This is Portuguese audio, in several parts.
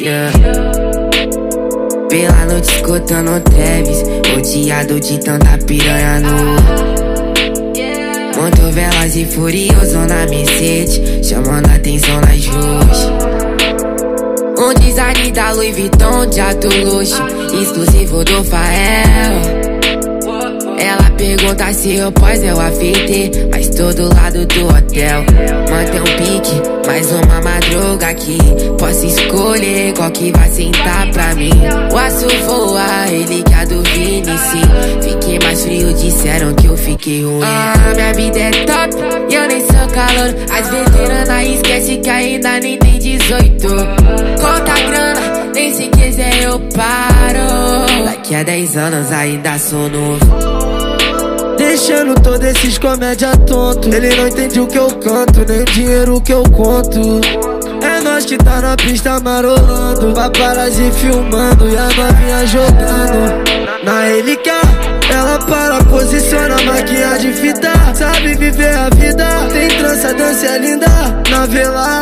yeah. Pela noite escutando Travis, odiado de tanta piranha no. Muito veloz e furioso na Mercedes, chamando atenção nas ruas. Um design da Louis Vuitton de alto luxo, exclusivo do Fael. Ela pergunta se eu posso, eu afetei, mas tô do lado do hotel. Mantém um pique, mais uma madruga aqui. Posso escolher qual que vai sentar pra mim. O aço voa, ele que a do Vini, sim. Fiquei mais frio, disseram que eu fiquei ruim. Minha vida é top, e eu nem sou calor. As veteranas esquece que ainda nem tem 18. Conta a grana, nem se quiser eu paro. Daqui a 10 anos ainda sou novo. Deixando todos esses comédia tonto. Ele não entende o que eu canto, nem o dinheiro que eu conto. É nós que tá na pista marolando, paparazzi filmando e a novinha jogando. Na LK, ela para, posiciona, maquiagem fita. Sabe viver a vida, tem trança, dança é linda. Na vela,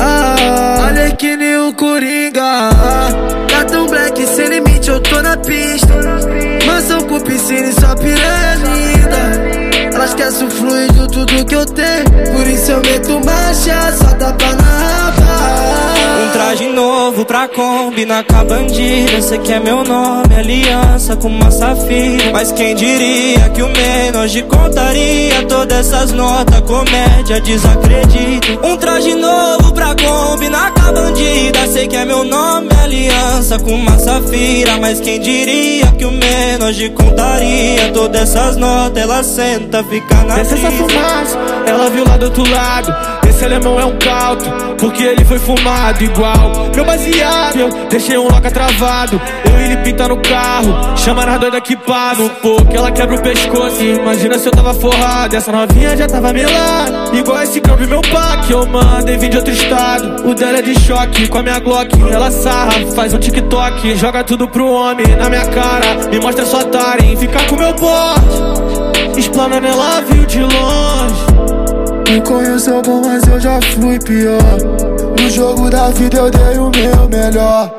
olha que nem o Coringa. Tá tão black, sem limite, eu tô na pista. Mansão com piscina e só piranha linda. Elas esquecem o fluido, tudo que eu tenho. Por isso eu meto marcha, só tapa na raba. Um traje novo pra combinar com a bandida. Cê quer meu nome, aliança com uma safira. Mas quem diria que o menos de contaria todas essas notas, comédia, desacredito. Um traje novo pra combinar com a bandida. Cê quer meu nome, aliança com uma safira. Mas quem diria que o menos de contaria todas essas notas, ela senta, fica na desce essa fumaça, ela viu lá do outro lado. Esse alemão é um cauto, porque ele foi fumado igual meu baseado. Eu deixei um loca travado, eu e ele pinta no carro. Chama nas doidas que pano, pô, que ela quebra o pescoço. Imagina se eu tava forrado, essa novinha já tava melada. Igual esse campo meu pá, que eu mandei vir de outro estado. O dela é de choque, com a minha Glock ela sarra, faz um TikTok. Joga tudo pro homem na minha cara, me mostra sua tara em ficar com meu porte. Explana nela, viu de longe. Me conheceu bom, mas eu já fui pior. No jogo da vida eu dei o meu melhor.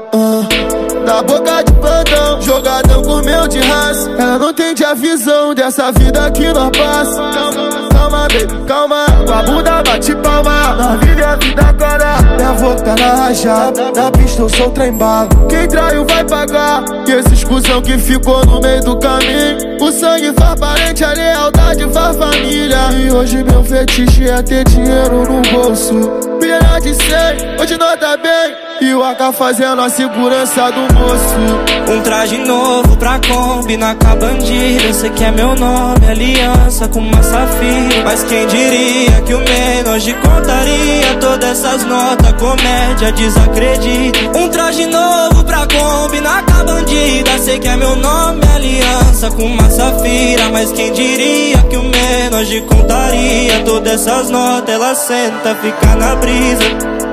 Na boca de plantão, jogadão com meu de raça. Ela não entende a visão dessa vida que nós passa. Calma, baby, calma. Tua bunda bate palma. Na vida é a vida, cara. Minha boca na rajada, na pista eu sou trem bala. Quem traiu vai pagar. E esse exclusão que ficou no meio do caminho. O sangue faz parente, a lealdade faz família. E hoje meu fetiche é ter dinheiro no bolso. Pilha de 100, hoje nós tá bem. E o AK fazendo a segurança do moço. Um traje novo pra combinar com a bandida. Cê quer meu nome, aliança com uma safira. Mas quem diria que o menos de contaria todas essas notas, comédia, desacredito. Um traje novo pra combinar com a bandida. Cê quer meu nome, aliança com uma safira. Mas quem diria que o menos de contaria todas essas notas, ela senta, fica na brisa.